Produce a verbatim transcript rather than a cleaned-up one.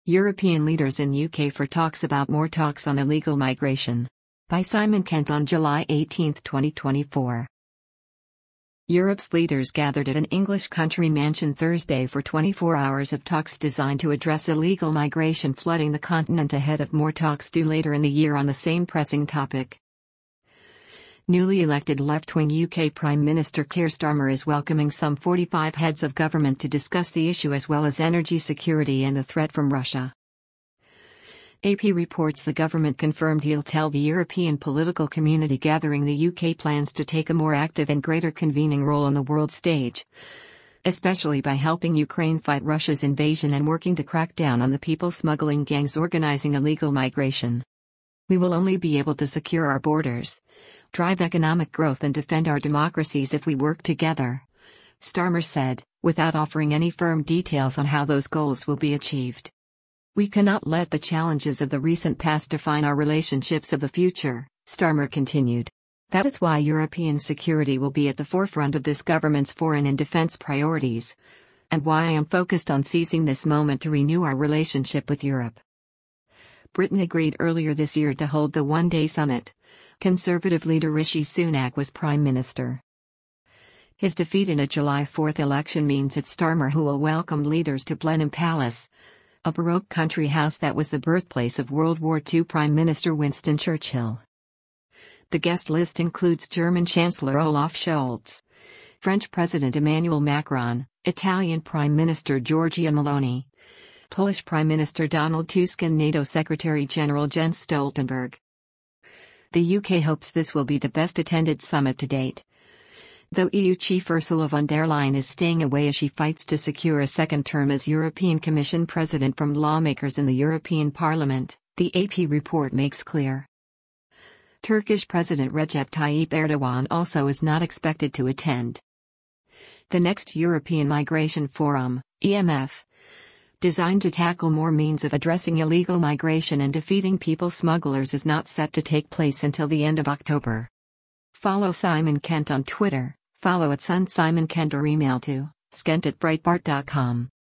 European leaders in U K for talks about more talks on illegal migration. By Simon Kent on July eighteenth, twenty twenty-four. Europe's leaders gathered at an English country mansion Thursday for twenty-four hours of talks designed to address illegal migration flooding the continent ahead of more talks due later in the year on the same pressing topic. Newly elected left-wing U K Prime Minister Keir Starmer is welcoming some forty-five heads of government to discuss the issue as well as energy security and the threat from Russia. A P reports the government confirmed he'll tell the European political community gathering the U K plans to take a more active and greater convening role on the world stage, especially by helping Ukraine fight Russia's invasion and working to crack down on the people smuggling gangs organizing illegal migration. We will only be able to secure our borders, drive economic growth and defend our democracies if we work together, Starmer said, without offering any firm details on how those goals will be achieved. We cannot let the challenges of the recent past define our relationships of the future, Starmer continued. That is why European security will be at the forefront of this government's foreign and defense priorities, and why I am focused on seizing this moment to renew our relationship with Europe. Britain agreed earlier this year to hold the one-day summit. Conservative leader Rishi Sunak was Prime Minister. His defeat in a July fourth election means it's Starmer who will welcome leaders to Blenheim Palace, a Baroque country house that was the birthplace of World War Two Prime Minister Winston Churchill. The guest list includes German Chancellor Olaf Scholz, French President Emmanuel Macron, Italian Prime Minister Giorgia Meloni, Polish Prime Minister Donald Tusk and NATO Secretary-General Jens Stoltenberg. The U K hopes this will be the best-attended summit to date, though E U Chief Ursula von der Leyen is staying away as she fights to secure a second term as European Commission President from lawmakers in the European Parliament, the A P report makes clear. Turkish President Recep Tayyip Erdogan also is not expected to attend. The next European Migration Forum, E M F, designed to tackle more means of addressing illegal migration and defeating people smugglers, is not set to take place until the end of October. Follow Simon Kent on Twitter, follow at Sun Simon Kent or email to skent at breitbart dot com.